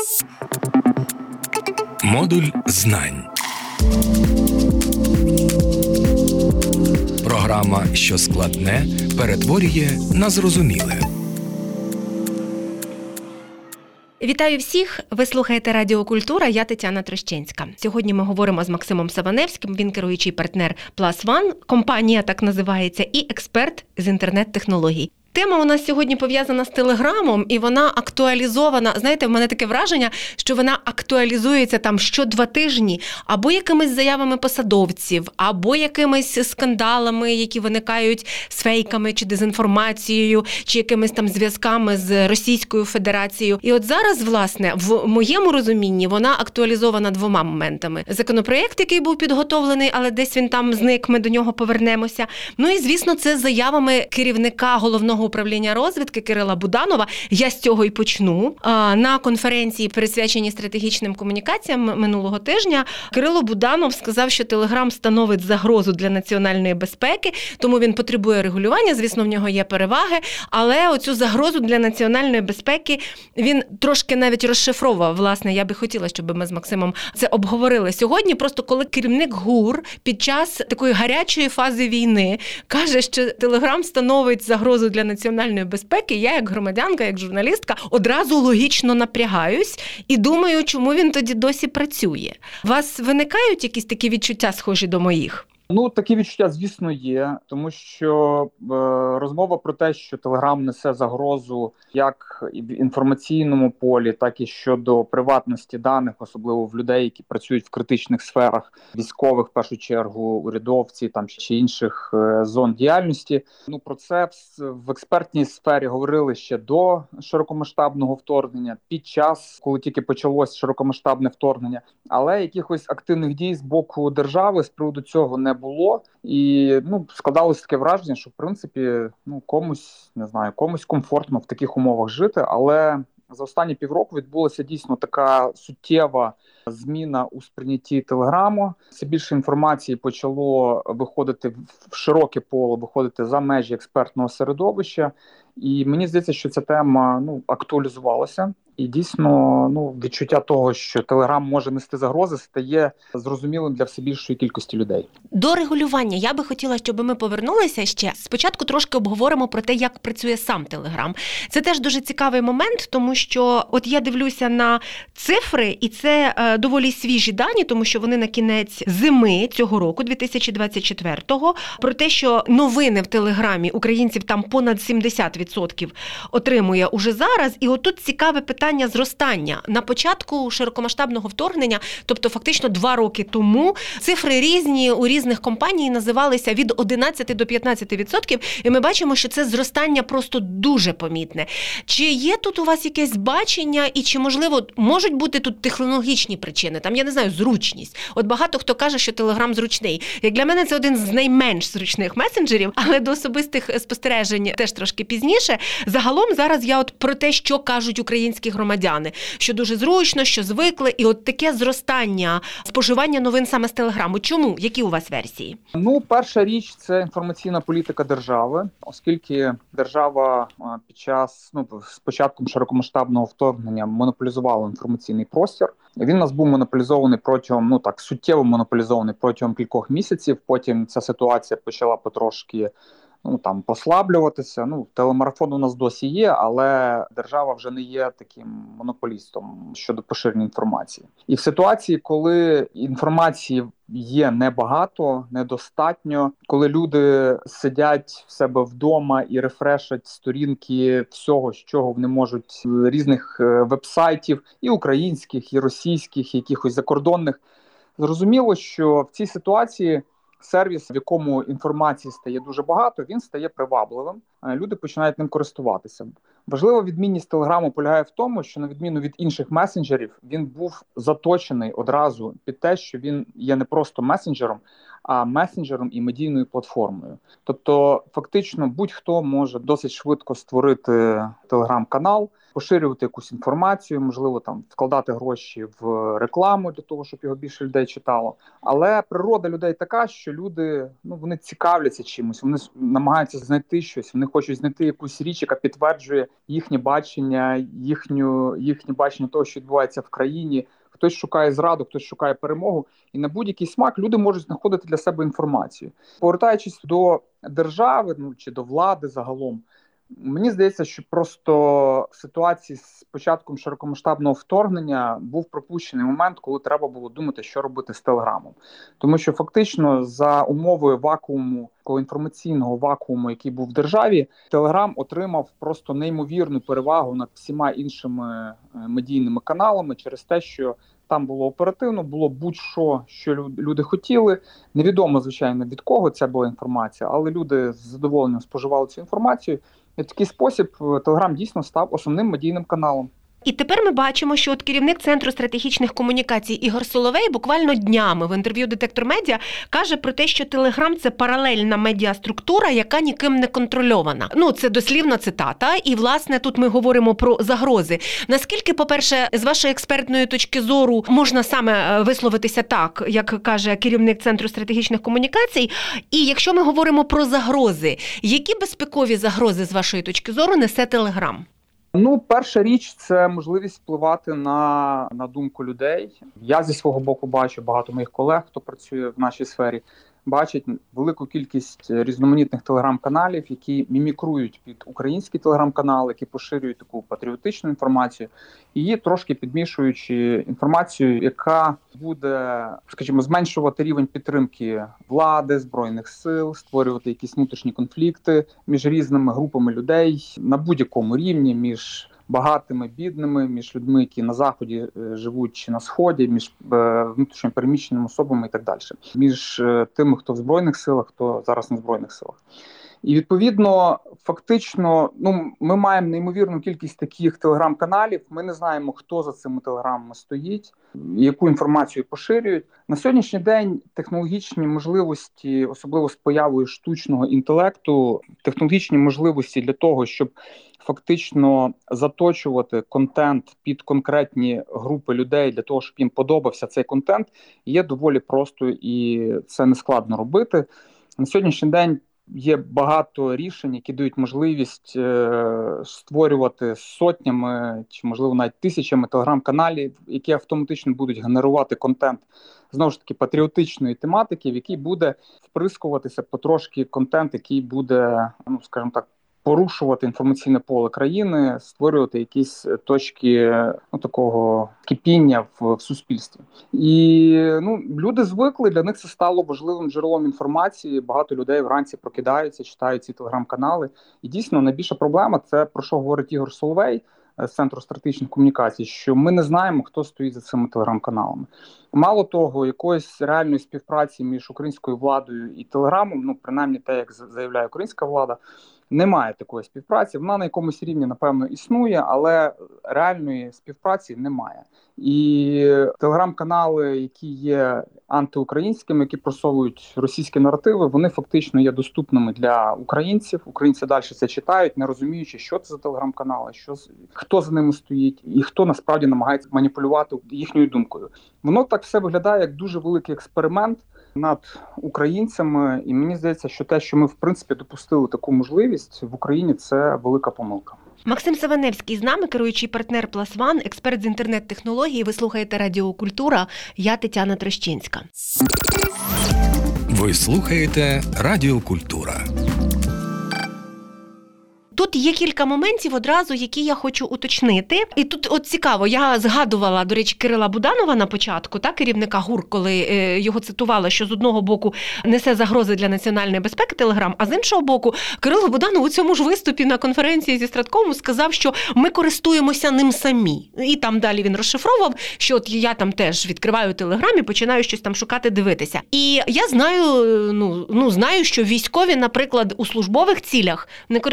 Модуль знань. Програма, що складне, перетворює на зрозуміле. Вітаю всіх! Ви слухаєте Радіо Культура, я Тетяна Трощенська. Сьогодні ми говоримо з Максимом Саваневським, він керуючий партнер Plus One, компанія так називається, і експерт з інтернет-технологій. Тема у нас сьогодні пов'язана з Телеграмом, і вона актуалізована. Знаєте, в мене таке враження, що вона актуалізується там що 2 тижні, або якимись заявами посадовців, або якимись скандалами, які виникають з фейками чи дезінформацією, чи якимись там зв'язками з Російською Федерацією. І от зараз, власне, в моєму розумінні вона актуалізована 2 моментами. Законопроєкт, який був підготовлений, але десь він там зник, ми до нього повернемося. Ну і, звісно, це заявами керівника Головного управління розвідки Кирила Буданова. Я з цього і почну. На конференції, присвяченій стратегічним комунікаціям минулого тижня, Кирило Буданов сказав, що Телеграм становить загрозу для національної безпеки, тому він потребує регулювання, звісно, в нього є переваги, але оцю загрозу для національної безпеки він трошки навіть розшифровував. Власне, я би хотіла, щоб ми з Максимом це обговорили сьогодні. Просто коли керівник ГУР під час такої гарячої фази війни каже, що Телеграм становить загрозу для національної безпеки, я як громадянка, як журналістка одразу логічно напрягаюсь і думаю, чому він тоді досі працює. У вас виникають якісь такі відчуття, схожі до моїх? Такі відчуття, звісно, є, тому що розмова про те, що Телеграм несе загрозу як і в інформаційному полі, так і щодо приватності даних, особливо в людей, які працюють в критичних сферах, військових, в першу чергу, урядовці там чи інших зон діяльності. Про це в експертній сфері говорили ще до широкомасштабного вторгнення, під час, коли тільки почалось широкомасштабне вторгнення, але якихось активних дій з боку держави з приводу цього не було. І складалось таке враження, що в принципі комусь комфортно в таких умовах жити, але за останні півроку відбулася дійсно така суттєва зміна у сприйнятті Телеграму. Все більше інформації почало виходити в широке поле, виходити за межі експертного середовища. І мені здається, що ця тема актуалізувалася. І дійсно, відчуття того, що Телеграм може нести загрози, стає зрозумілим для все більшої кількості людей. До регулювання я би хотіла, щоб ми повернулися ще. Спочатку трошки обговоримо про те, як працює сам Телеграм. Це теж дуже цікавий момент, тому що от я дивлюся на цифри, і це доволі свіжі дані, тому що вони на кінець зими цього року, 2024-го, про те, що новини в Телеграмі українців там понад 70% отримує уже зараз. І отут цікаве питання зростання. На початку широкомасштабного вторгнення, тобто фактично 2 роки тому, цифри різні у різних компаній називалися від 11 до 15%, і ми бачимо, що це зростання просто дуже помітне. Чи є тут у вас якесь бачення, і чи, можливо, можуть бути тут технологічні причини? Там, я не знаю, зручність. От багато хто каже, що Телеграм зручний. Як для мене, це один з найменш зручних месенджерів, але до особистих спостережень теж трошки пізніше. Загалом зараз я от про те, що кажуть українські громадяни, що дуже зручно, що звикли, і от таке зростання споживання новин саме з Телеграму. Чому? Які у вас версії? Перша річ – це інформаційна політика держави, оскільки держава під час, з початком широкомасштабного вторгнення монополізувала інформаційний простір. Він у нас був монополізований протягом, суттєво монополізований протягом кількох місяців. Потім ця ситуація почала потрошки послаблюватися. Телемарафон у нас досі є, але держава вже не є таким монополістом щодо поширення інформації. І в ситуації, коли інформації є небагато, недостатньо, коли люди сидять в себе вдома і рефрешать сторінки всього, з чого вони можуть, різних вебсайтів, і українських, і російських, і якихось закордонних, зрозуміло, що в цій ситуації сервіс, в якому інформації стає дуже багато, він стає привабливим. Люди починають ним користуватися. Важлива відмінність Телеграму полягає в тому, що на відміну від інших месенджерів, він був заточений одразу під те, що він є не просто месенджером, а месенджером і медійною платформою. Тобто, фактично, будь-хто може досить швидко створити телеграм-канал, поширювати якусь інформацію, можливо, там вкладати гроші в рекламу для того, щоб його більше людей читало. Але природа людей така, що люди, вони цікавляться чимось, вони намагаються знайти щось, вони хочуть знайти якусь річ, яка підтверджує їхнє бачення, їхнє бачення того, що відбувається в країні. Хтось шукає зраду, хтось шукає перемогу. І на будь-який смак люди можуть знаходити для себе інформацію. Повертаючись до держави, чи до влади загалом, мені здається, що просто в ситуації з початком широкомасштабного вторгнення був пропущений момент, коли треба було думати, що робити з Телеграмом. Тому що фактично за умовою вакууму, такого інформаційного вакууму, який був в державі, Телеграм отримав просто неймовірну перевагу над всіма іншими медійними каналами через те, що там було оперативно, було будь-що, що люди хотіли. Невідомо, звичайно, від кого ця була інформація, але люди з задоволенням споживали цю інформацію. І в такий спосіб Телеграм дійсно став основним медійним каналом. І тепер ми бачимо, що керівник Центру стратегічних комунікацій Ігор Соловей буквально днями в інтерв'ю «Детектор Медіа» каже про те, що Телеграм – це паралельна медіаструктура, яка ніким не контрольована. Це дослівна цитата. І, власне, тут ми говоримо про загрози. Наскільки, по-перше, з вашої експертної точки зору можна саме висловитися так, як каже керівник Центру стратегічних комунікацій? І якщо ми говоримо про загрози, які безпекові загрози, з вашої точки зору, несе Телеграм? Перша річ – це можливість впливати на думку людей. Я зі свого боку бачу, багато моїх колег, хто працює в нашій сфері, бачать велику кількість різноманітних телеграм-каналів, які мімікрують під українські телеграм-канали, які поширюють таку патріотичну інформацію, і трошки підмішуючи інформацію, яка буде, скажімо, зменшувати рівень підтримки влади, Збройних сил, створювати якісь внутрішні конфлікти між різними групами людей на будь-якому рівні, між багатими, бідними, між людьми, які на Заході живуть чи на Сході, між внутрішньо переміщеними особами і так далі. Між тими, хто в Збройних силах, хто зараз на Збройних силах. І, відповідно, фактично, ми маємо неймовірну кількість таких телеграм-каналів, ми не знаємо, хто за цими телеграмами стоїть, яку інформацію поширюють. На сьогоднішній день технологічні можливості, особливо з появою штучного інтелекту, технологічні можливості для того, щоб фактично заточувати контент під конкретні групи людей для того, щоб їм подобався цей контент, є доволі просто і це не складно робити. На сьогоднішній день є багато рішень, які дають можливість створювати сотнями чи, можливо, навіть тисячами телеграм-каналів, які автоматично будуть генерувати контент, знову ж таки, патріотичної тематики, в який буде вприскуватися потрошки контент, який буде, скажімо так, порушувати інформаційне поле країни, створювати якісь точки такого кипіння в суспільстві. І люди звикли, для них це стало важливим джерелом інформації. Багато людей вранці прокидаються, читають ці телеграм-канали. І дійсно найбільша проблема – це про що говорить Ігор Соловей з Центру стратегічних комунікацій, що ми не знаємо, хто стоїть за цими телеграм-каналами. Мало того, якоїсь реальної співпраці між українською владою і Телеграмом, принаймні те, як заявляє українська влада, немає такої співпраці. Вона на якомусь рівні, напевно, існує, але реальної співпраці немає. І телеграм-канали, які є антиукраїнськими, які просовують російські наративи, вони фактично є доступними для українців. Українці далі це читають, не розуміючи, що це за телеграм-канали, хто за ними стоїть і хто насправді намагається маніпулювати їхньою думкою. Воно так все виглядає як дуже великий експеримент над українцями, і мені здається, що те, що ми, в принципі, допустили таку можливість в Україні, це велика помилка. Максим Саваневський з нами, керуючий партнер Plus One, експерт з інтернет-технологій. Ви слухаєте Радіо Культура. Я Тетяна Трощинська. Ви слухаєте Радіо Культура. Тут є кілька моментів одразу, які я хочу уточнити. І тут цікаво, я згадувала, до речі, Кирила Буданова на початку, керівника ГУР, коли його цитувала, що з одного боку несе загрози для національної безпеки Телеграм, а з іншого боку, Кирило Буданов у цьому ж виступі на конференції зі Страткому сказав, що ми користуємося ним самі. І там далі він розшифровував, що я там теж відкриваю Телеграм і починаю щось там шукати, дивитися. І я знаю, знаю, що військові, наприклад, у службових цілях не користуються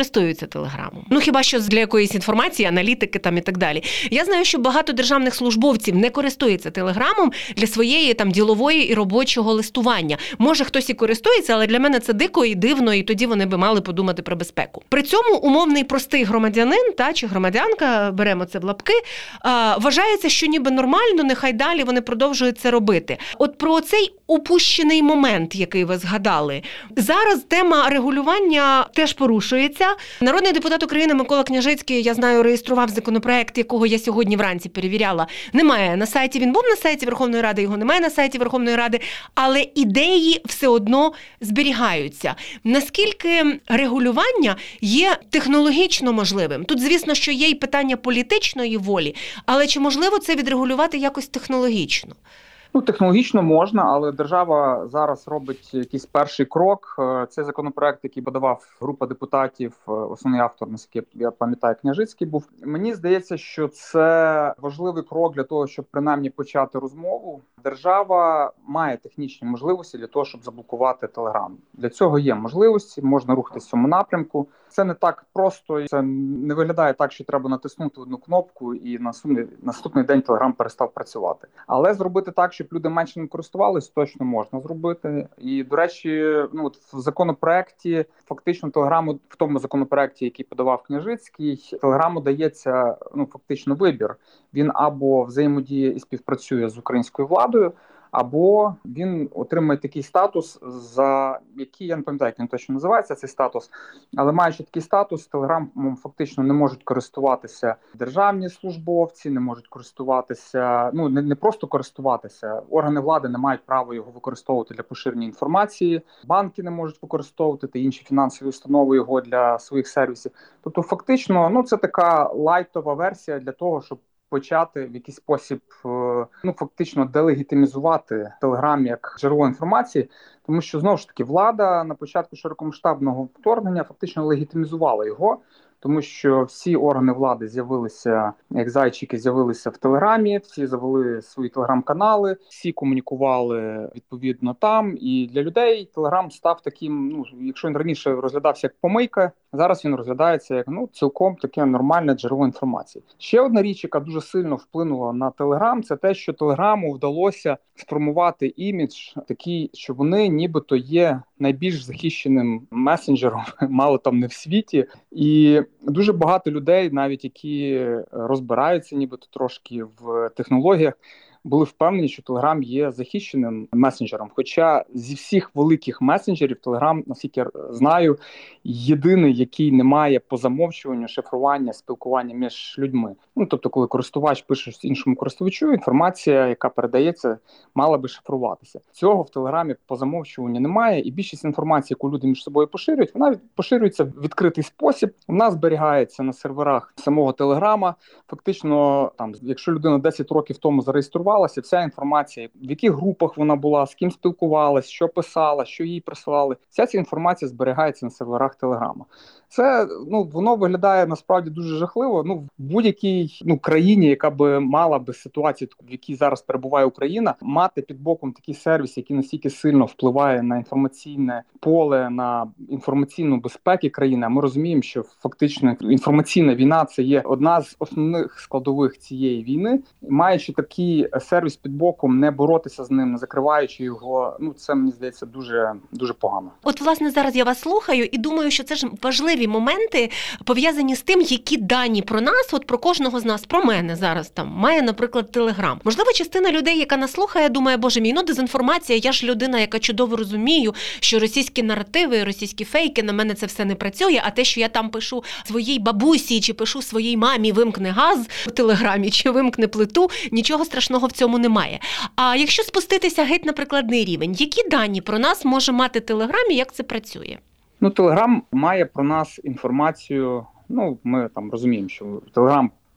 Телеграмом? Ну, хіба що для якоїсь інформації, аналітики там і так далі. Я знаю, що багато державних службовців не користуються Телеграмом для своєї там ділової і робочого листування. Може, хтось і користується, але для мене це дико і дивно, і тоді вони би мали подумати про безпеку. При цьому умовний простий громадянин чи громадянка, беремо це в лапки, вважається, що ніби нормально, нехай далі вони продовжують це робити. От про цей упущений момент, який ви згадали. Зараз тема регулювання теж порушується. Народний депутат України Микола Княжицький, я знаю, реєстрував законопроект, якого я сьогодні вранці перевіряла. Немає на сайті, він був на сайті Верховної Ради, його немає на сайті Верховної Ради, але ідеї все одно зберігаються. Наскільки регулювання є технологічно можливим? Тут, звісно, що є і питання політичної волі, але чи можливо це відрегулювати якось технологічно? Технологічно можна, але держава зараз робить якийсь перший крок. Цей законопроект, який подавав група депутатів, основний автор, наскільки я пам'ятаю, Княжицький був. Мені здається, що це важливий крок для того, щоб принаймні почати розмову. Держава має технічні можливості для того, щоб заблокувати Телеграм. Для цього є можливості, можна рухатися в цьому напрямку. Це не так просто, це не виглядає так, що треба натиснути одну кнопку і наступний день Телеграм перестав працювати. Але зробити так, щоб люди менше ним користувались, точно можна зробити. І, до речі, в законопроекті, фактично Телеграму, в тому законопроекті, який подавав Княжицький, Телеграму дається фактично вибір. Він або взаємодіє і співпрацює з українською владою, або він отримає такий статус, за який, я не пам'ятаю, як він точно називається, цей статус, але маючи такий статус, Телеграмом фактично не можуть користуватися державні службовці, не можуть користуватися, не просто користуватися, органи влади не мають права його використовувати для поширення інформації, банки не можуть використовувати та інші фінансові установи його для своїх сервісів. Тобто фактично, це така лайтова версія для того, щоб почати в якийсь спосіб фактично делегітимізувати Телеграм як джерело інформації, тому що, знову ж таки, влада на початку широкомасштабного вторгнення фактично легітимізувала його, тому що всі органи влади з'явилися, як зайчики, з'явилися в Телеграмі, всі завели свої Телеграм-канали, всі комунікували відповідно там, і для людей Телеграм став таким, якщо він раніше розглядався як помийка, зараз він розглядається як цілком таке нормальне джерело інформації. Ще одна річ, яка дуже сильно вплинула на Телеграм, це те, що Телеграму вдалося сформувати імідж такий, що вони нібито є найбільш захищеним месенджером, мало там не в світі. І дуже багато людей, навіть які розбираються нібито трошки в технологіях, були впевнені, що Telegram є захищеним месенджером. Хоча зі всіх великих месенджерів Telegram, наскільки я знаю, єдиний, який не має по замовчуванню шифрування спілкування між людьми. Тобто, коли користувач пише іншому користувачу, інформація, яка передається, мала би шифруватися. Цього в Телеграмі по замовчуванню немає, і більшість інформації, яку люди між собою поширюють, вона поширюється в відкритий спосіб, вона зберігається на серверах самого Телеграма. Фактично, якщо людина 10 років тому зареєструвалася, вся інформація, в яких групах вона була, з ким спілкувалась, що писала, що їй присилали, вся ця інформація зберігається на серверах Телеграма. Це, воно виглядає насправді дуже жахливо. В будь-якій країні, яка би мала би ситуацію, в якій зараз перебуває Україна, мати під боком такий сервіс, який настільки сильно впливає на інформаційне поле, на інформаційну безпеку країни. А ми розуміємо, що фактично інформаційна війна – це є одна з основних складових цієї війни. Маючи такий сервіс під боком, не боротися з ним, не закриваючи його, це, мені здається, дуже, дуже погано. От, власне, зараз я вас слухаю і думаю, що це ж важливі моменти, пов'язані з тим, які дані про нас, про кожного з нас, про мене зараз має, наприклад, Телеграм. Можливо, частина людей, яка нас слухає, думає, боже мій, дезінформація, я ж людина, яка чудово розумію, що російські наративи, російські фейки, на мене це все не працює, а те, що я там пишу своїй бабусі, чи пишу своїй мамі вимкни газ в Телеграмі, чи вимкни плиту, нічого страшного в цьому немає. А якщо спуститися геть на прикладний рівень, які дані про нас може мати Телеграм і як це працює? Телеграм має про нас інформацію, ми розуміємо, що Телеграм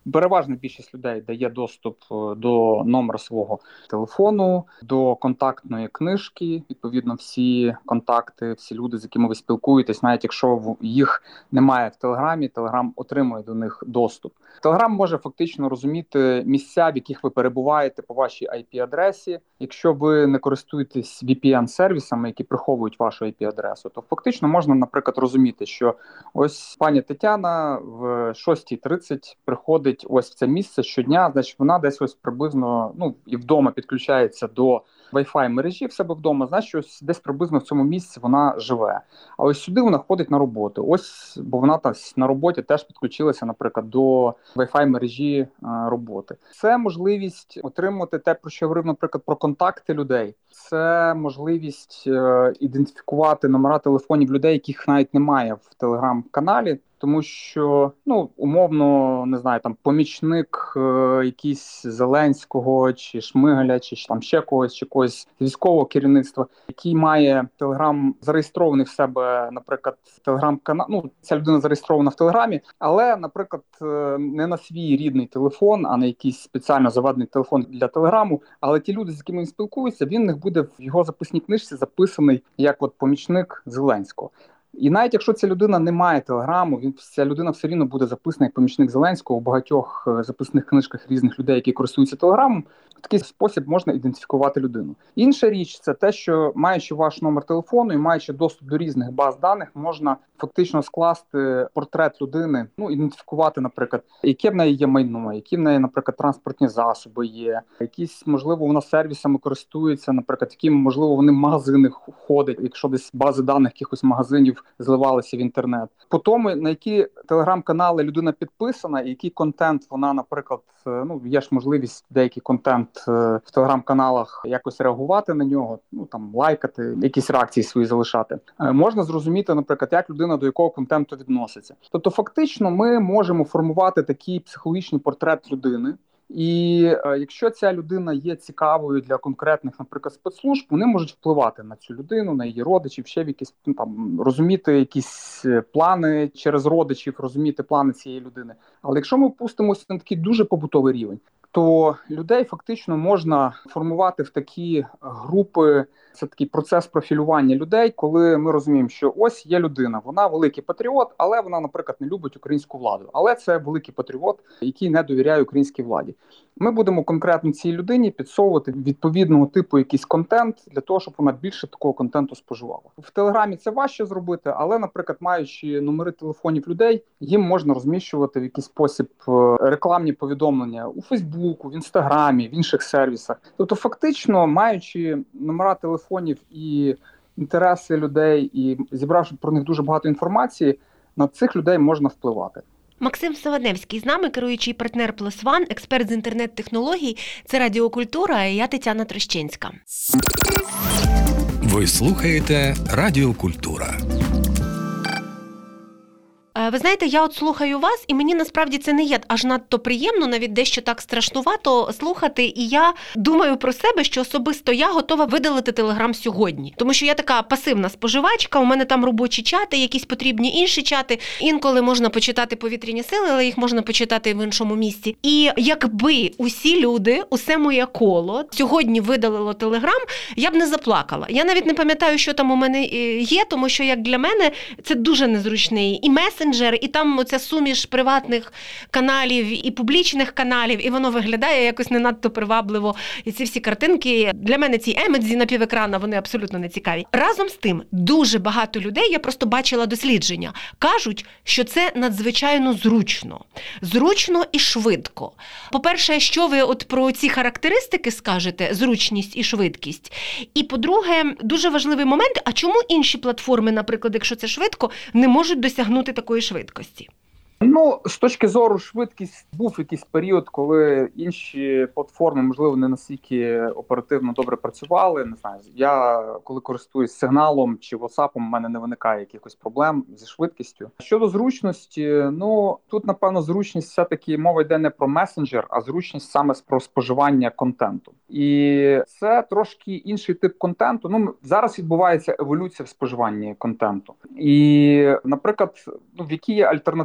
Переважна більшість людей дає доступ до номера свого телефону, до контактної книжки. Відповідно, всі контакти, всі люди, з якими ви спілкуєтесь, навіть якщо їх немає в Телеграмі, Телеграм отримує до них доступ. Телеграм може фактично розуміти місця, в яких ви перебуваєте по вашій IP-адресі. Якщо ви не користуєтесь VPN-сервісами, які приховують вашу IP-адресу, то фактично можна, наприклад, розуміти, що ось пані Тетяна в 6:30 приходить ось в це місце щодня, значить вона десь ось приблизно, і вдома підключається до Wi-Fi мережі в себе вдома, значить ось десь приблизно в цьому місці вона живе. А ось сюди вона ходить на роботу. Ось, бо вона там на роботі теж підключилася, наприклад, до Wi-Fi мережі роботи. Це можливість отримати те, про що я говорив, наприклад, про контакти людей. Це можливість ідентифікувати номера телефонів людей, яких навіть немає в Телеграм-каналі. Тому що, умовно, не знаю, там помічник якийсь Зеленського, чи Шмигаля, чи там ще когось, чи когось з військового керівництва, який має Телеграм зареєстрований в себе, наприклад, Телеграм-канал. Ця людина зареєстрована в Телеграмі, але, наприклад, не на свій рідний телефон, а на якийсь спеціально заведений телефон для Телеграму. Але ті люди, з якими він спілкується, він в них буде в його записній книжці записаний як помічник Зеленського. І навіть якщо ця людина не має Телеграму, ця людина все рівно буде записана як помічник Зеленського у багатьох записних книжках різних людей, які користуються Телеграмом. В такий спосіб можна ідентифікувати людину. Інша річ – це те, що маючи ваш номер телефону і маючи доступ до різних баз даних, можна фактично скласти портрет людини, ідентифікувати, наприклад, яке в неї є майно, які в неї, наприклад, транспортні засоби є, якісь, можливо, вона сервісами користується, наприклад, які, можливо, вони в магазини ходять, якщо десь бази даних якихось магазинів зливалися в інтернет. По тому, на які телеграм-канали людина підписана, і який контент вона, наприклад, є ж можливість деякий контент в телеграм-каналах якось реагувати на нього, лайкати, якісь реакції свої залишати. Можна зрозуміти, наприклад, як людина до якого контенту відноситься. Тобто, фактично, ми можемо формувати такий психологічний портрет людини. І якщо ця людина є цікавою для конкретних, наприклад, спецслужб, вони можуть впливати на цю людину, на її родичів, ще в якісь розуміти якісь плани через родичів, розуміти плани цієї людини. Але якщо ми опустимося на такий дуже побутовий рівень, то людей фактично можна формувати в такі групи. Це такий процес профілювання людей, коли ми розуміємо, що ось є людина, вона великий патріот, але вона, наприклад, не любить українську владу. Але це великий патріот, який не довіряє українській владі. Ми будемо конкретно цій людині підсовувати відповідного типу якийсь контент для того, щоб вона більше такого контенту споживала. В Телеграмі це важче зробити, але, наприклад, маючи номери телефонів людей, їм можна розміщувати в якийсь спосіб рекламні повідомлення у Фейсбуку, в Інстаграмі, в інших сервісах. Тобто, фактично, маючи номера телефонів і інтереси людей, і зібравши про них дуже багато інформації, на цих людей можна впливати. Максим Саваневський з нами, керуючий партнер Plus One, експерт з інтернет-технологій. Це Радіо Культура, і я Тетяна Трощинська. Ви слухаєте Радіо Культура. Ви знаєте, я слухаю вас, і мені насправді це не є аж надто приємно, навіть дещо так страшнувато слухати. І я думаю про себе, що особисто я готова видалити Телеграм сьогодні. Тому що я така пасивна споживачка, у мене там робочі чати, якісь потрібні інші чати. Інколи можна почитати повітряні сили, але їх можна почитати в іншому місці. І якби усі люди, усе моє коло сьогодні видалило Телеграм, я б не заплакала. Я навіть не пам'ятаю, що там у мене є, тому що, як для мене, це дуже незручний і месенджер, і там оця суміш приватних каналів і публічних каналів, і воно виглядає якось не надто привабливо. І ці всі картинки, для мене ці емодзі на півекрана, вони абсолютно не цікаві. Разом з тим, дуже багато людей, я просто бачила дослідження, кажуть, що це надзвичайно зручно. Зручно і швидко. По-перше, що ви про ці характеристики скажете, зручність і швидкість? І по-друге, дуже важливий момент, а чому інші платформи, наприклад, якщо це швидко, не можуть досягнути такої швидкості? З точки зору швидкість, був якийсь період, коли інші платформи, можливо, не настільки оперативно добре працювали. Не знаю, я коли користуюсь сигналом чи WhatsApp, у мене не виникає якихось проблем зі швидкістю. Щодо зручності, тут, напевно, зручність все-таки мова йде не про месенджер, а зручність саме про споживання контенту. І це трошки інший тип контенту. Зараз відбувається еволюція в споживанні контенту. І, наприклад, в які є альтернативи в людей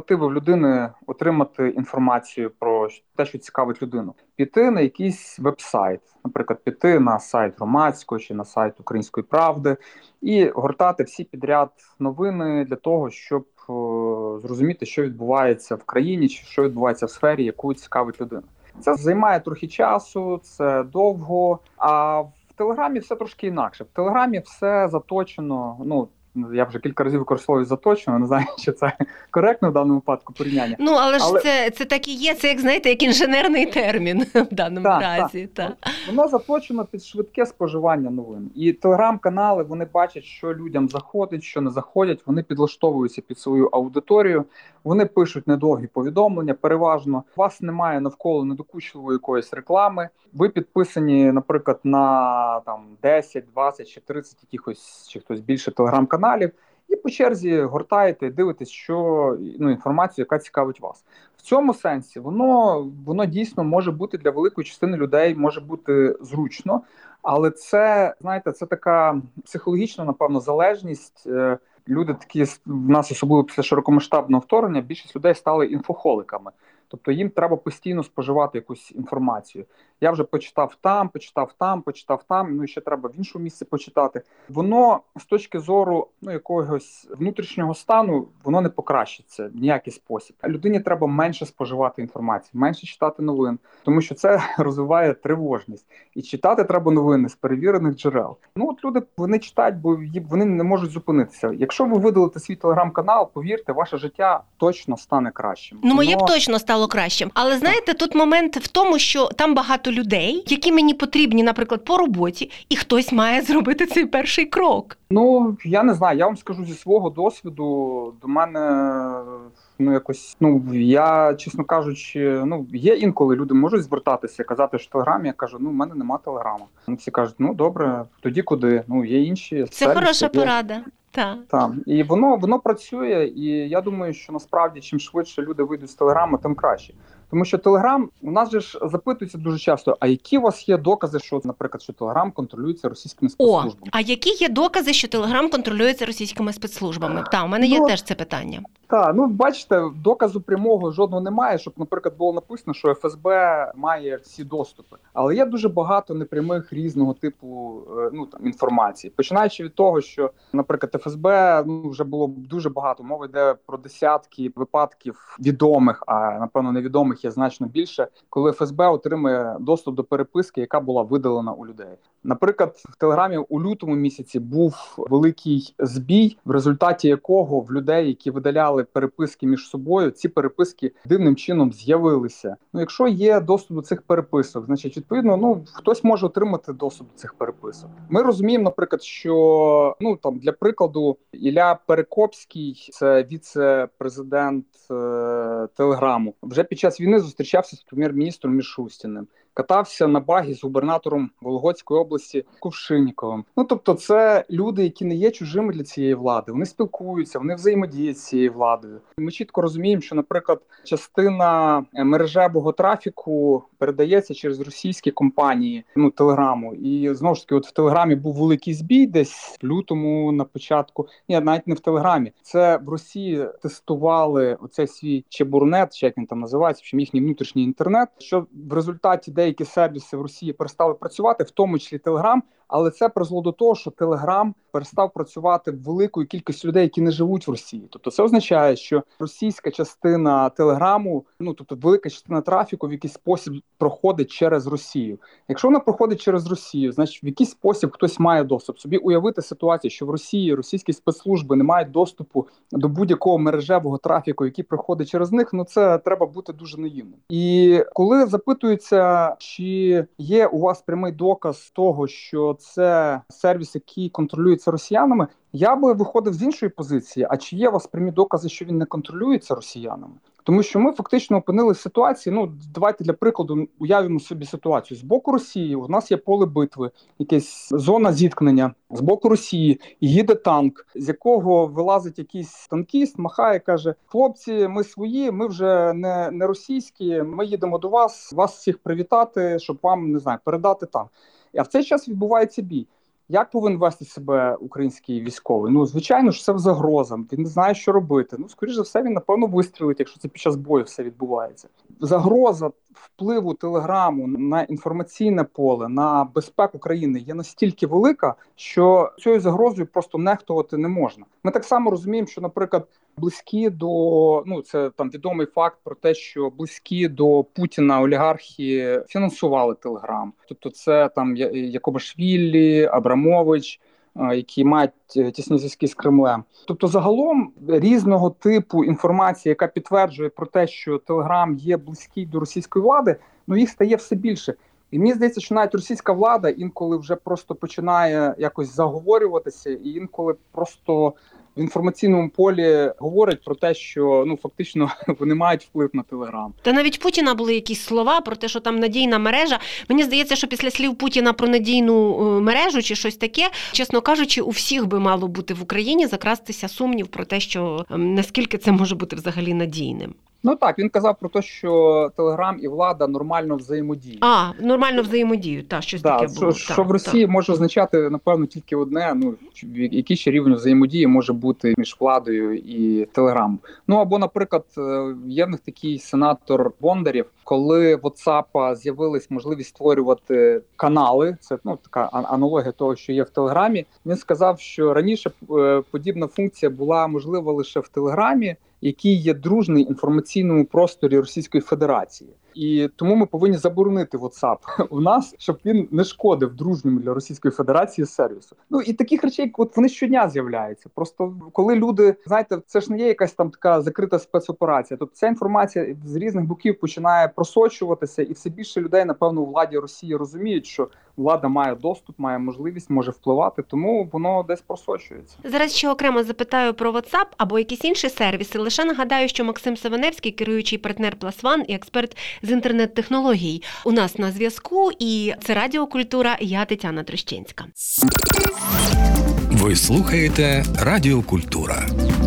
людини отримати інформацію про те, що цікавить людину? Піти на якийсь веб-сайт, наприклад, піти на сайт Громадського чи на сайт Української правди і гортати всі підряд новини для того, щоб зрозуміти, що відбувається в країні, чи що відбувається в сфері, яку цікавить людина. Це займає трохи часу, це довго, а в Телеграмі все трошки інакше. В Телеграмі все заточено, я вже кілька разів використовую заточено, не знаю, чи це коректно в даному випадку порівняння. Але ж це так і є, це, як знаєте, як інженерний термін в даному разі. Так. Воно заточено під швидке споживання новин. І телеграм-канали, вони бачать, що людям заходить, що не заходять, вони підлаштовуються під свою аудиторію, вони пишуть недовгі повідомлення, переважно. У вас немає навколо недокучливої якоїсь реклами, ви підписані, наприклад, на 10, 20 чи 30 якихось, чи хтось більше телеграм-каналів, і по черзі гортаєте, дивитесь, інформацію, яка цікавить вас. В цьому сенсі воно дійсно може бути для великої частини людей, може бути зручно, але це, знаєте, це така психологічна, напевно, залежність. Люди такі, в нас особливо після широкомасштабного вторгнення, більшість людей стали інфохоликами. Тобто їм треба постійно споживати якусь інформацію. Я вже почитав там, і ще треба в іншому місці почитати. Воно з точки зору якогось внутрішнього стану, воно не покращиться в ніякий спосіб. А людині треба менше споживати інформації, менше читати новин, тому що це розвиває тривожність. І читати треба новини з перевірених джерел. Люди, вони читають, бо вони не можуть зупинитися. Якщо ви видалите свій телеграм-канал, повірте, ваше життя точно стане кращим. Моє б точно стало кращим. Але, знаєте, тут момент в тому, що там багато людей, які мені потрібні, наприклад, по роботі, і хтось має зробити цей перший крок. Я не знаю, я вам скажу зі свого досвіду, до мене, я, чесно кажучи, є інколи люди можуть звертатися, казати, що в Телеграмі, я кажу, в мене нема Телеграма. Всі кажуть, добре, тоді куди? Є інші сервіси. Це хороша порада. Так. І воно працює, і я думаю, що насправді, чим швидше люди вийдуть з Телеграму, тим краще. Тому що Телеграм, у нас же ж запитується дуже часто, а які у вас є докази, що, наприклад, що Телеграм контролюється російськими спецслужбами? А які є докази, що Телеграм контролюється російськими спецслужбами? У мене є теж це питання. Бачите, доказу прямого жодного немає, щоб, наприклад, було написано, що ФСБ має всі доступи. Але є дуже багато непрямих різного типу інформації. Починаючи від того, що, наприклад, ФСБ вже було дуже багато. Мова йде про десятки випадків відомих, а, напевно, невідомих є значно більше, коли ФСБ отримує доступ до переписки, яка була видалена у людей. Наприклад, в Телеграмі у лютому місяці був великий збій, в результаті якого в людей, які видаляли переписки між собою, ці переписки дивним чином з'явилися. Якщо є доступ до цих переписок, значить, відповідно, хтось може отримати доступ до цих переписок. Ми розуміємо, наприклад, що, для прикладу, Ілля Перекопський, це віце-президент Телеграму, вже під час війни зустрічався з прем'єр-міністром Мішустіним. Катався на багі з губернатором Вологодської області Кувшинніковим. Тобто це люди, які не є чужими для цієї влади. Вони спілкуються, вони взаємодіють з цією владою. Ми чітко розуміємо, що, наприклад, частина мережевого трафіку передається через російські компанії, Телеграму. І, знову ж таки, в Телеграмі був великий збій десь в лютому на початку. Ні, навіть не в Телеграмі. Це в Росії тестували оцей свій Чебурнет, чи як він там називається, в їхній внутрішній інтернет, що в результаті деякі сервіси в Росії перестали працювати, в тому числі Телеграм, але це призвело до того, що Телеграм перестав працювати великою кількістю людей, які не живуть в Росії. Тобто це означає, що російська частина Телеграму, тобто велика частина трафіку в якийсь спосіб проходить через Росію. Якщо вона проходить через Росію, значить в якийсь спосіб хтось має доступ. Собі уявити ситуацію, що в Росії російські спецслужби не мають доступу до будь-якого мережевого трафіку, який проходить через них, це треба бути дуже наївним. І коли запитуються, чи є у вас прямий доказ того, що це сервіс, який контролюється росіянами, я би виходив з іншої позиції. А чи є у вас прямі докази, що він не контролюється росіянами? Тому що ми фактично опинилися в ситуації, давайте для прикладу уявимо собі ситуацію. З боку Росії у нас є поле битви, якась зона зіткнення. З боку Росії їде танк, з якого вилазить якийсь танкіст, махає, каже: хлопці, ми свої, ми вже не російські, ми їдемо до вас всіх привітати, щоб вам, передати танк. А в цей час відбувається бій. Як повинен вести себе український військовий? Ну, звичайно ж, це загроза. Він не знає, що робити. Ну, скоріш за все, він, напевно, вистрілить, якщо це під час бою все відбувається. Загроза впливу Телеграму на інформаційне поле, на безпеку країни є настільки велика, що цією загрозою просто нехтувати не можна. Ми так само розуміємо, що, наприклад, близькі до, це там відомий факт про те, що близькі до Путіна олігархи фінансували Телеграм. Тобто це там Якобашвілі, Абрамович, які мають тісні зв'язки з Кремлем. Тобто загалом різного типу інформації, яка підтверджує про те, що Телеграм є близький до російської влади, їх стає все більше. І мені здається, що навіть російська влада інколи вже просто починає якось заговорюватися, і інколи просто в інформаційному полі говорять про те, що фактично вони мають вплив на Телеграм. Та навіть Путіна були якісь слова про те, що там надійна мережа. Мені здається, що після слів Путіна про надійну мережу чи щось таке, чесно кажучи, у всіх би мало бути в Україні закрастися сумнів про те, що наскільки це може бути взагалі надійним. Так, він казав про те, що Телеграм і влада нормально взаємодіють. Нормально взаємодіють, щось таке було. Що в Росії може означати, напевно, тільки одне, який ще рівень взаємодії може бути між владою і Телеграмом. Або, наприклад, є в них такий сенатор Бондарєв, коли в WhatsApp з'явилась можливість створювати канали, це така аналогія того, що є в Телеграмі, він сказав, що раніше подібна функція була можлива лише в Телеграмі, який є дружний інформаційному просторі Російської Федерації. І тому ми повинні заборонити WhatsApp у нас, щоб він не шкодив дружньому для Російської Федерації сервісу. І таких речей, вони щодня з'являються. Просто коли люди, знаєте, це ж не є якась там така закрита спецоперація. Тобто ця інформація з різних боків починає просочуватися, і все більше людей, напевно, у владі Росії розуміють, що влада має доступ, має можливість, може впливати, тому воно десь просочується. Зараз ще окремо запитаю про WhatsApp або якісь інші сервіси. Лише нагадаю, що Максим Саваневський, керуючий партнер Plus One і експерт з інтернет-технологій, у нас на зв'язку, і це Радіо Культура, я Тетяна Трощинська. Ви слухаєте Радіо Культура.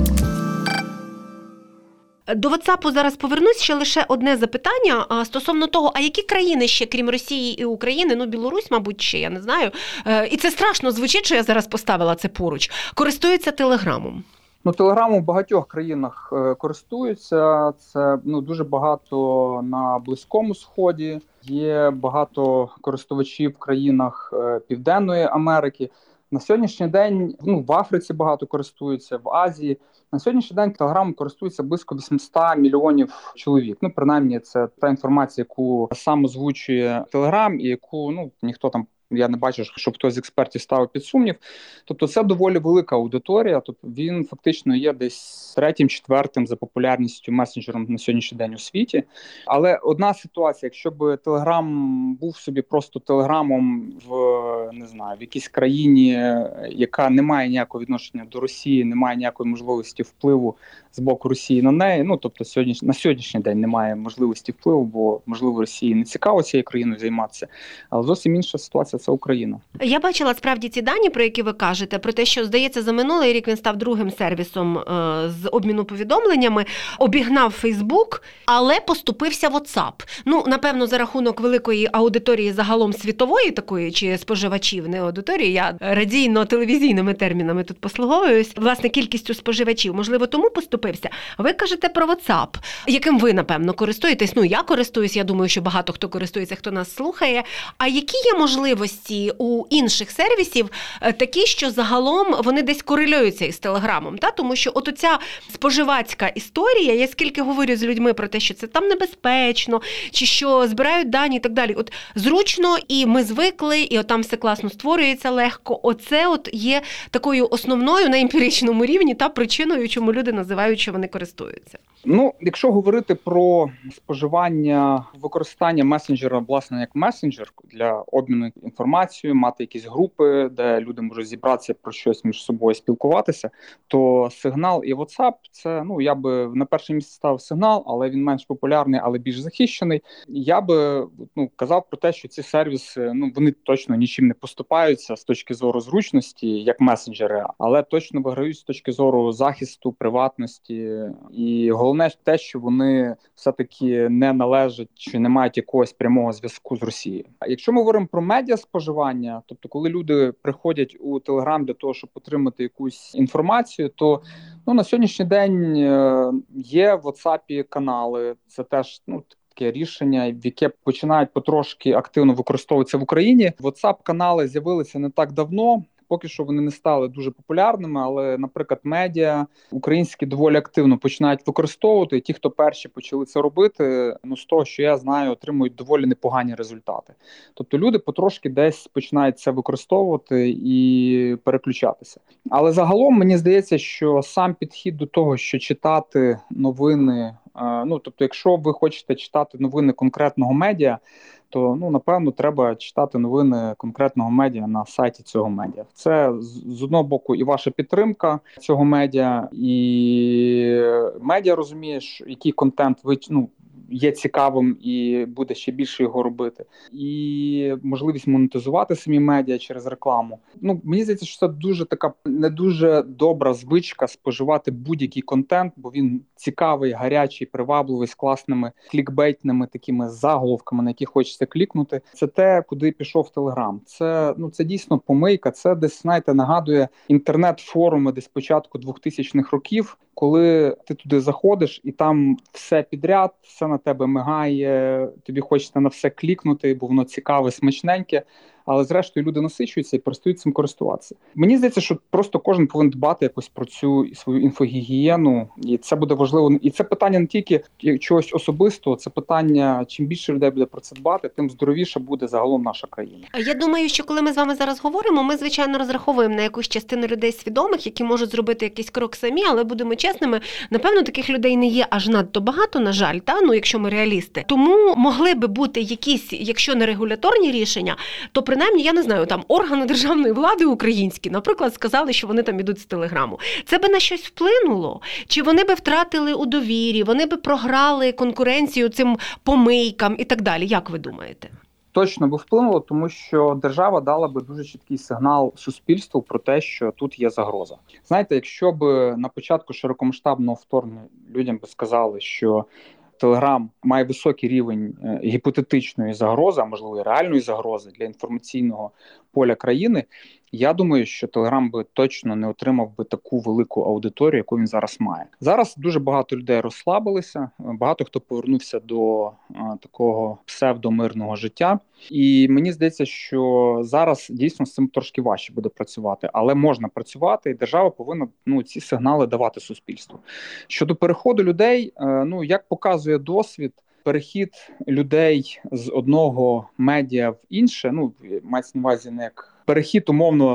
До WhatsApp зараз повернусь, ще лише одне запитання стосовно того, а які країни ще, крім Росії і України, Білорусь, мабуть, ще, я не знаю, і це страшно звучить, що я зараз поставила це поруч, користуються Телеграмом? Телеграмом в багатьох країнах користуються, це дуже багато на Близькому Сході, є багато користувачів в країнах Південної Америки. На сьогоднішній день в Африці багато користуються, в Азії. На сьогоднішній день Телеграмом користується близько 800 мільйонів чоловік. Принаймні, це та інформація, яку сам озвучує Телеграм і яку ніхто там, я не бачу, щоб хтось з експертів ставив під сумнів. Тобто це доволі велика аудиторія. Тобто він фактично є десь третім-четвертим за популярністю месенджером на сьогоднішній день у світі. Але одна ситуація, якщо б Телеграм був собі просто Телеграмом в якійсь країні, яка не має ніякого відношення до Росії, не має ніякої можливості впливу з боку Росії на неї, тобто на сьогоднішній день немає можливості впливу, бо, можливо, Росії не цікаво цією країною займатися. Але зовсім інша ситуація – це Україна. Я бачила справді ці дані, про які ви кажете, про те, що, здається, за минулий рік він став другим сервісом з обміну повідомленнями, обігнав Фейсбук, але поступився WhatsApp. Напевно, за рахунок великої аудиторії загалом світової такої, чи споживачів, не аудиторії, я радійно-телевізійними термінами тут послуговуюсь, власне, кількістю споживачів, можливо, тому поступився. Ви кажете про WhatsApp, яким ви, напевно, користуєтесь. Я користуюсь, я думаю, що багато хто користується, хто нас слухає. А які є можливості у інших сервісів такі, що загалом вони десь корелюються із Телеграмом? Тому що от оця споживацька історія, я скільки говорю з людьми про те, що це там небезпечно, чи що збирають дані і так далі. От зручно, і ми звикли, і там все класно створюється легко. Оце є такою основною на емпіричному рівні та причиною, чому люди називають, що вони користуються. Якщо говорити про споживання, використання месенджера, власне, як месенджер для обміну інформацією, мати якісь групи, де люди можуть зібратися про щось між собою спілкуватися, то Signal і WhatsApp – це, я би на перше місце ставив Signal, але він менш популярний, але більш захищений. Я би казав про те, що ці сервіси, вони точно нічим не поступаються з точки зору зручності, як месенджери, але точно виграють з точки зору захисту, приватності і головне Головне те, що вони все-таки не належать чи не мають якогось прямого зв'язку з Росією. А якщо ми говоримо про медіаспоживання, тобто коли люди приходять у Телеграм для того, щоб отримати якусь інформацію, то на сьогоднішній день є в WhatsApp канали, це теж таке рішення, яке починають потрошки активно використовуватися в Україні. WhatsApp-канали з'явилися не так давно. Поки що вони не стали дуже популярними, але, наприклад, медіа українські доволі активно починають використовувати. І ті, хто перші почали це робити, з того, що я знаю, отримують доволі непогані результати. Тобто люди потрошки десь починають це використовувати і переключатися. Але загалом мені здається, що сам підхід до того, що читати новини, тобто, якщо ви хочете читати новини конкретного медіа, то, напевно, треба читати новини конкретного медіа на сайті цього медіа. Це, з одного боку, і ваша підтримка цього медіа, і медіа розуміє, який контент є цікавим і буде ще більше його робити. І можливість монетизувати самі медіа через рекламу. Мені здається, що це дуже така не дуже добра звичка споживати будь-який контент, бо він цікавий, гарячий, привабливий, з класними клікбейтними такими заголовками, на які хочеться клікнути. Це те, куди пішов Телеграм. Це дійсно помийка, це десь, нагадує інтернет-форуми десь початку 2000-х років, коли ти туди заходиш і там все підряд, все на тебе мигає, тобі хочеться на все клікнути, бо воно цікаве, смачненьке, але зрештою люди насичуються і перестають цим користуватися. Мені здається, що просто кожен повинен дбати якось про цю свою інфогігієну, і це буде важливо. І це питання не тільки чогось особистого, це питання, чим більше людей буде про це дбати, тим здоровіша буде загалом наша країна. Я думаю, що коли ми з вами зараз говоримо, ми, звичайно, розраховуємо на якусь частину людей свідомих, які можуть зробити якийсь крок самі, але будемо чесними, напевно, таких людей не є аж надто багато, на жаль, якщо ми реалісти. Тому могли би бути якісь, якщо не регуляторні рішення, то принаймні, я не знаю, органи державної влади українські, наприклад, сказали, що вони там ідуть з Телеграму. Це би на щось вплинуло? Чи вони би втратили у довірі, вони би програли конкуренцію цим помийкам і так далі? Як ви думаєте? Точно би вплинуло, тому що держава дала би дуже чіткий сигнал суспільству про те, що тут є загроза. Знаєте, якщо б на початку широкомасштабного вторгнення людям би сказали, що Телеграм має високий рівень гіпотетичної загрози, а можливо і реальної загрози для інформаційного поля країни, я думаю, що Телеграм би точно не отримав би таку велику аудиторію, яку він зараз має. Зараз дуже багато людей розслабилися, багато хто повернувся до такого псевдомирного життя. І мені здається, що зараз дійсно з цим трошки важче буде працювати, але можна працювати, і держава повинна ці сигнали давати суспільству. Щодо переходу людей, як показує досвід, перехід людей з одного медіа в інше, мається на увазі не як перехід, умовно,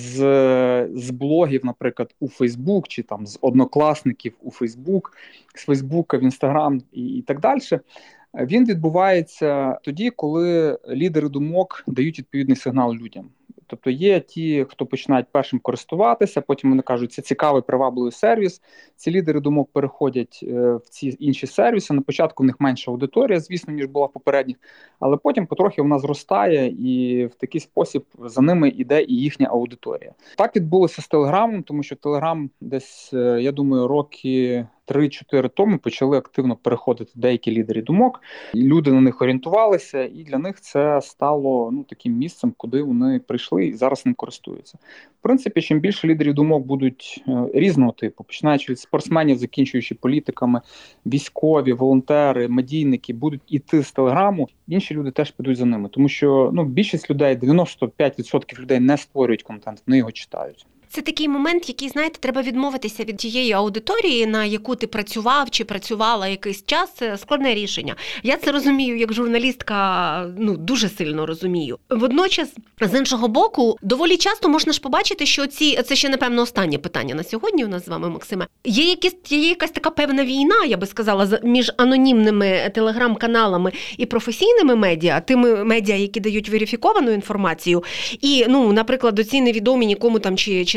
з блогів, наприклад, у Фейсбук, чи там з однокласників у Фейсбук, з Фейсбука в Інстаграм і так далі, він відбувається тоді, коли лідери думок дають відповідний сигнал людям. Тобто є ті, хто починають першим користуватися, потім вони кажуть, це цікавий, привабливий сервіс. Ці лідери думок переходять в ці інші сервіси. На початку в них менша аудиторія, звісно, ніж була в попередніх, але потім потрохи вона зростає, і в такий спосіб за ними йде і їхня аудиторія. Так відбулося з Телеграмом, тому що Телеграм десь, я думаю, роки 3-4 тому почали активно переходити деякі лідери думок, і люди на них орієнтувалися, і для них це стало таким місцем, куди вони прийшли і зараз ним користуються. В принципі, чим більше лідерів думок будуть різного типу, починаючи від спортсменів, закінчуючи політиками, військові, волонтери, медійники, будуть іти з Телеграму, інші люди теж підуть за ними, тому що більшість людей, 95% людей не створюють контент, вони його читають. Це такий момент, який, знаєте, треба відмовитися від тієї аудиторії, на яку ти працював чи працювала якийсь час. Це складне рішення. Я це розумію, як журналістка, дуже сильно розумію. Водночас, з іншого боку, доволі часто можна ж побачити, що це ще, напевно, останнє питання на сьогодні у нас з вами, Максиме. Є якась така певна війна, я би сказала, між анонімними телеграм-каналами і професійними медіа, тими медіа, які дають верифіковану інформацію, і, наприклад, оці невідомі нікому там чи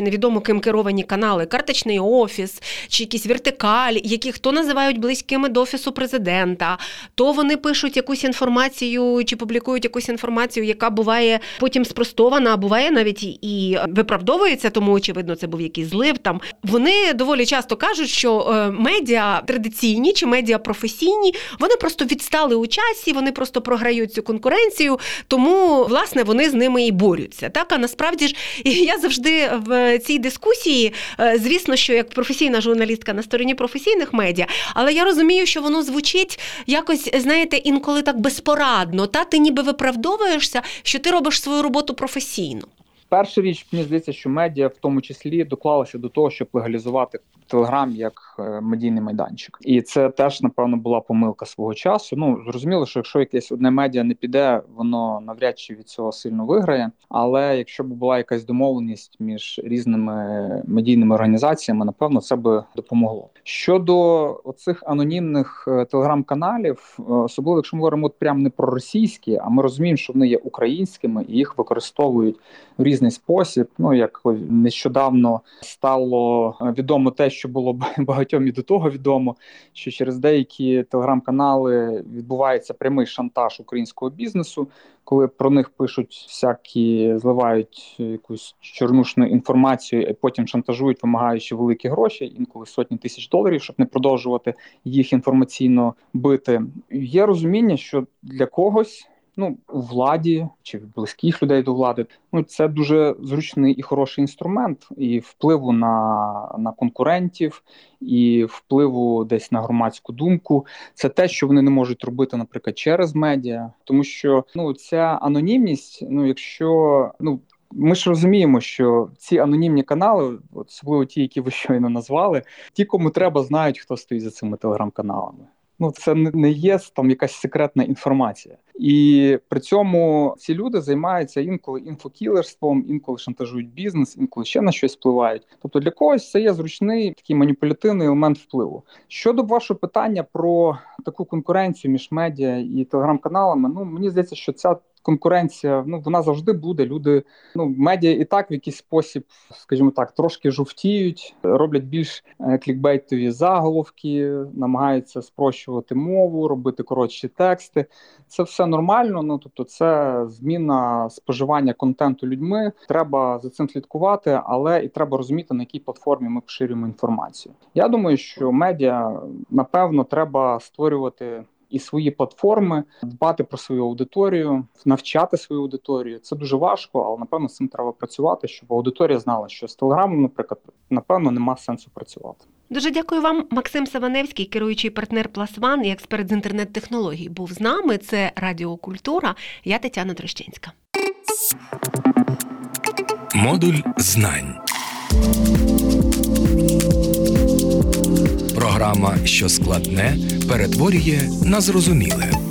невідомо ким керовані канали, карточний офіс, чи якісь вертикалі, яких то називають близькими до Офісу президента, то вони пишуть якусь інформацію, чи публікують якусь інформацію, яка буває потім спростована, а буває навіть і виправдовується, тому, очевидно, це був якийсь злив там. Вони доволі часто кажуть, що медіа традиційні чи медіа професійні, вони просто відстали у часі, вони просто програють цю конкуренцію, тому, власне, вони з ними і борються. Так? А насправді ж, я завжди в цій дискусії, звісно, що як професійна журналістка на стороні професійних медіа, але я розумію, що воно звучить якось, знаєте, інколи так безпорадно. Ти ніби виправдовуєшся, що ти робиш свою роботу професійно. Перша річ, мені здається, що медіа в тому числі доклалися до того, щоб легалізувати Телеграм як медійний майданчик. І це теж, напевно, була помилка свого часу. Зрозуміло, що якщо якесь одне медіа не піде, воно навряд чи від цього сильно виграє. Але якщо б була якась домовленість між різними медійними організаціями, напевно, це би допомогло. Щодо оцих анонімних телеграм-каналів, особливо якщо ми говоримо прямо не про російські, а ми розуміємо, що вони є українськими і їх використовують в різний спосіб. Як нещодавно стало відомо те, що було багатьом і до того відомо, що через деякі телеграм-канали відбувається прямий шантаж українського бізнесу, коли про них пишуть всякі, зливають якусь чорнушну інформацію, і потім шантажують, вимагаючи великі гроші, інколи сотні тисяч доларів, щоб не продовжувати їх інформаційно бити. Є розуміння, що для когось, у владі чи близьких людей до влади, це дуже зручний і хороший інструмент і впливу на конкурентів, і впливу десь на громадську думку. Це те, що вони не можуть робити, наприклад, через медіа. Тому що, ця анонімність, якщо, ми ж розуміємо, що ці анонімні канали, особливо ті, які ви щойно назвали, ті, кому треба, знають, хто стоїть за цими телеграм-каналами. Це не є там якась секретна інформація. І при цьому ці люди займаються інколи інфокілерством, інколи шантажують бізнес, інколи ще на щось впливають. Тобто для когось це є зручний такий маніпулятивний елемент впливу. Щодо вашого питання про таку конкуренцію між медіа і телеграм-каналами, мені здається, що ця конкуренція, вона завжди буде. Люди, медіа і так в якийсь спосіб, скажімо так, трошки жовтіють, роблять більш клікбейтові заголовки, намагаються спрощувати мову, робити коротші тексти. Це все нормально, тобто це зміна споживання контенту людьми. Треба за цим слідкувати, але і треба розуміти, на якій платформі ми поширюємо інформацію. Я думаю, що медіа, напевно, треба створювати і свої платформи, дбати про свою аудиторію, навчати свою аудиторію. Це дуже важко, але, напевно, з цим треба працювати, щоб аудиторія знала, що з Телеграмом, наприклад, напевно, нема сенсу працювати. Дуже дякую вам. Максим Саваневський, керуючий партнер Plus One і експерт з інтернет-технологій, був з нами. Це Радіо Культура. Я Тетяна Трощинська. Модуль знань. Програма, що складне, перетворює на зрозуміле.